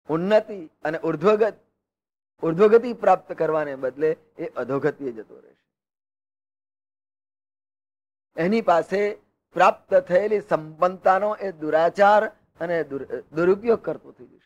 ઉન્નતિ અને ઉર્ધ્વગતિ પ્રાપ્ત કરવાને બદલે એ અધોગતિએ જતો રહેશે. એની પાસે પ્રાપ્ત થયેલી સંપન્નતાનો એ દુરાચાર અને દુરુપયોગ કરતો થઈ જશે.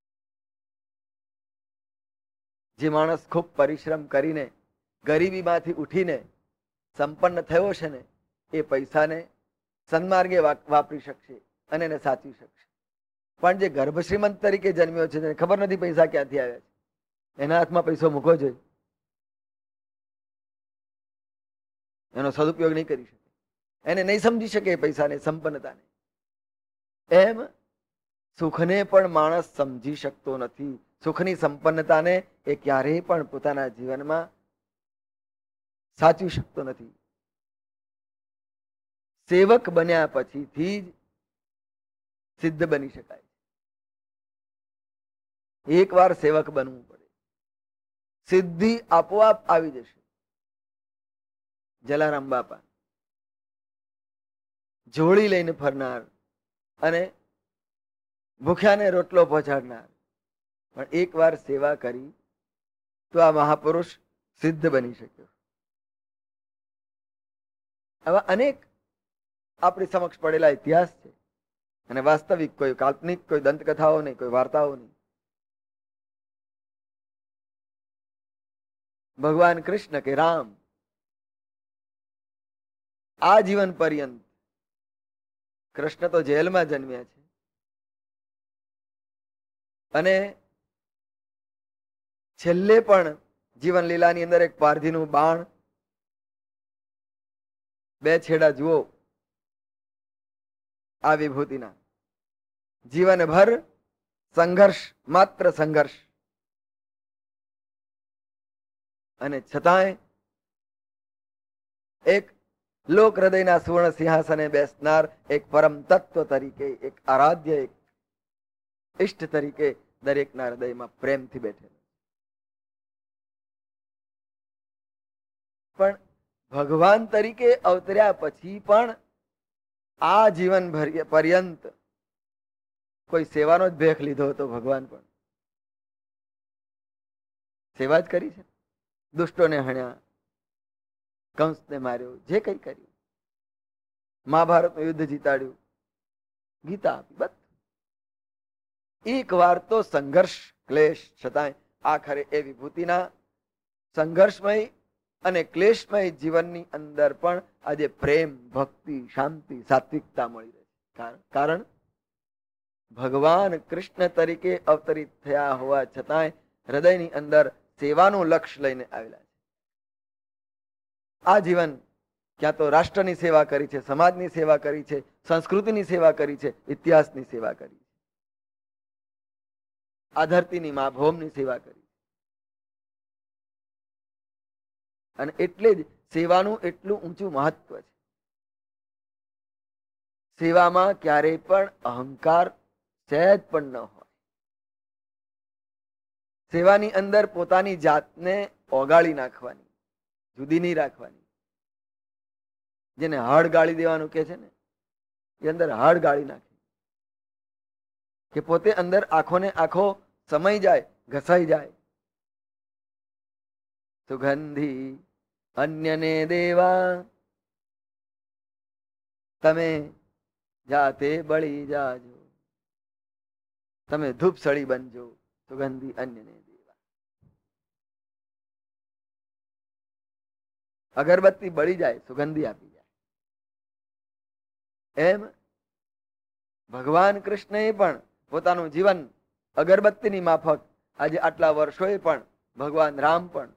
જે માણસ ખૂબ પરિશ્રમ કરીને ગરીબીમાંથી ઉઠીને સંપન્ન થયો છે ને, એ પૈસાને સન્માર્ગે વાપરી શકશે અને એને સાચવી શકશે. પણ જે ગર્ભ શ્રીમંત તરીકે જન્મ્યો છે, તેને ખબર નથી પૈસા ક્યાંથી આવ્યા છે, એના હાથમાં પૈસો મૂકવો જોઈએ, એનો સદુપયોગ નહીં કરી શકે, એને નહીં સમજી શકે પૈસાને, સંપન્નતાને. એમ સુખને પણ માણસ સમજી શકતો નથી. સુખની સંપન્નતાને એ ક્યારેય પણ પોતાના જીવનમાં સાચવી શકતો નથી. સેવક બન્યા પછીથી જ સિદ્ધ બની શકાય. એક વાર સેવક બનવું પડે, સિદ્ધિ આપોઆપ આવી જશે. જલારામ બાપા જોડી લઈને ફરનાર અને ભૂખ્યાને રોટલો પહોંચાડનાર, પણ એક વાર સેવા કરી તો આ મહાપુરુષ સિદ્ધ બની શક્યો. આવા અનેક આપણી સમક્ષ પડેલા ઇતિહાસ છે, અને વાસ્તવિક, કોઈ કાલ્પનિક, કોઈ દંતકથાઓ નહીં, કોઈ વાર્તાઓ નહીં. ભગવાન કૃષ્ણ કે રામ આ જીવન પર્યંત, કૃષ્ણ તો જેલમાં જન્મ્યા છે અને છેલ્લે પણ જીવન લીલાની અંદર એક પારધીનું બાણ, બે છેડા જુઓ આ વિભૂતિના. જીવનભર સંઘર્ષ, માત્ર સંઘર્ષ, અને છતાંય એક લોક હૃદયના સુવર્ણ સિંહાસને બેસનાર એક પરમ તત્વ તરીકે, એક આરાધ્ય, એક ઇષ્ટ તરીકે દરેકના હૃદયમાં પ્રેમથી બેઠેલો. પણ ભગવાન તરીકે અવતર્યા પછી પણ આ જીવન પર્યંત કોઈ સેવાનો જ ભેખ લીધો હતો. ભગવાન પણ સેવા જ કરી છે. દુષ્ટોને હણ્યા, કંસને માર્યો, જે કઈ કર્યું, મહાભારતનું યુદ્ધ જીતાડ્યું, ગીતા આપી, બધું. એક વાર તો સંઘર્ષ, ક્લેશ, છતાંય આખરે એ વિભૂતિના સંઘર્ષમય અને ક્લેશમય જીવનની અંદર પણ આજે પ્રેમ, ભક્તિ, શાંતિ, સાત્વિકતા મળી રહે છે. કારણ ભગવાન કૃષ્ણ તરીકે અવતરિત થયા હોવા છતાંય હૃદયની અંદર સેવાનું લક્ષ્ય લઈને આવેલા છે. આ જીવન ક્યાં તો રાષ્ટ્રની સેવા કરી છે, સમાજની સેવા કરી છે, સંસ્કૃતિની સેવા કરી છે, ઇતિહાસની સેવા કરી છે, આ ધરતીની મા ભૌમની સેવા કરી. અને એટલે જ સેવાનું એટલું ઊંચું મહત્વ છે. સેવામાં ક્યારેય પણ અહંકાર સહેજ પણ ન હોય. સેવાની અંદર પોતાની જાતને ઓગાળી નાખવાની, જુદી નહીં રાખવાની. જેને હાડ ગાળી દેવાનું કે છે ને, એ અંદર હાડ ગાળી નાખે, કે પોતે અંદર આંખોને આંખો સમાઈ જાય, ઘસાઈ જાય. સુગંધી અન્યને દેવા તમે જાતે બળી જાજો, તમે ધૂપ સળી બનજો, સુગંધી અન્યને દેવા. અગરબત્તી બળી જાય, સુગંધી આપી જાય. એમ ભગવાન કૃષ્ણએ પણ પોતાનું જીવન અગરબત્તીની માફક આજે આટલા વર્ષોએ પણ ભગવાન રામ પણ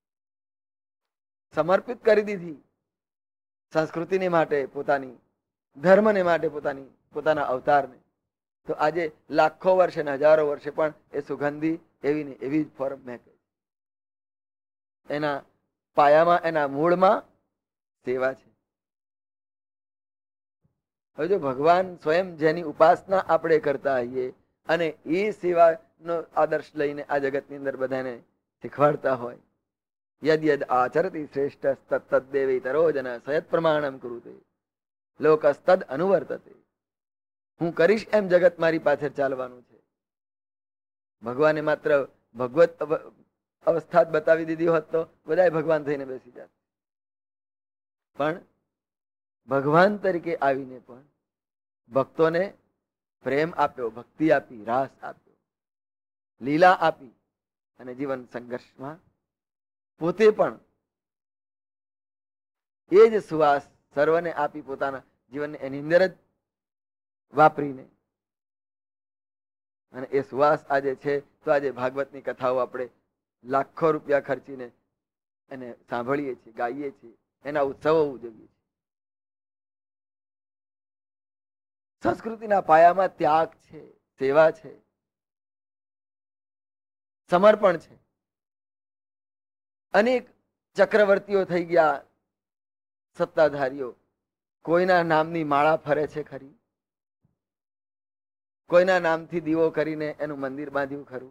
સમર્પિત કરી દીધી સંસ્કૃતિને માટે, પોતાની ધર્મને માટે, પોતાના અવતારને. તો આજે લાખો વર્ષે ને હજારો વર્ષે પણ એ સુગંધી એવી ને એવી જ ફોર્મ મેકે. એના પાયામાં, એના મૂળમાં સેવા છે. હવે જો ભગવાન સ્વયં જેની ઉપાસના આપણે કરતા હોઈએ અને એ સેવાનો આદર્શ લઈને આ જગતની અંદર બધાને શીખવાડતા હોય, યદ યદ આચરતી શ્રેષ્ઠ તત્તદ્દેવેતરો જન સયત પ્રમાણમ કુરુતે લોકસ્તદ અનુવર્તતે. હું કરીશ એમ જગત મારી પાછળ ચાલવાનું છે. ભગવાને માત્ર ભગવત અવસ્થા જ બતાવી દીધી હોત તો બધા ભગવાન થઈને બેસી જાત. પણ ભગવાન તરીકે આવીને પણ ભક્તોને પ્રેમ આપ્યો, ભક્તિ આપી, રાસ આપ્યો, લીલા આપી અને જીવન સંઘર્ષમાં પોતે પણ એ જ સુવાસ સર્વને આપી પોતાના જીવનને એની અંદર જ વાપરીને અને એ સુવાસ આજે છે તો આજે ભાગવતની કથાઓ આપણે લાખો રૂપિયા ખર્ચીને એને સાંભળીએ છીએ, ગાઈએ છીએ, એના ઉત્સવો ઉજવીએ છીએ. સંસ્કૃતિના પાયામાં ત્યાગ છે, સેવા છે, સમર્પણ છે. અનેક ચક્રવર્તીઓ થઈ ગયા, સત્તાધારીઓ, કોઈના નામની માળા ફરે છે ખરી? કોઈના નામથી દીવો કરીને એનું મંદિર બાંધ્યું ખરું?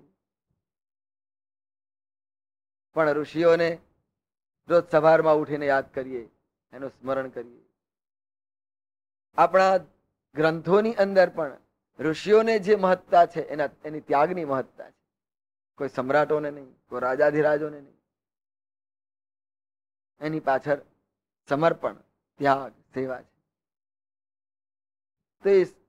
પણ ઋષિઓને રોજ સવારમાં ઉઠીને યાદ કરીએ, એનું સ્મરણ કરીએ. આપણા ગ્રંથોની અંદર પણ ઋષિઓને જે મહત્તા છે એની ત્યાગની મહત્તા છે. કોઈ સમ્રાટોને નહીં, કોઈ રાજાધિરાજોને નહીં. એની પાછળ સમર્પણ, ત્યાગ, સેવા છે. તો એ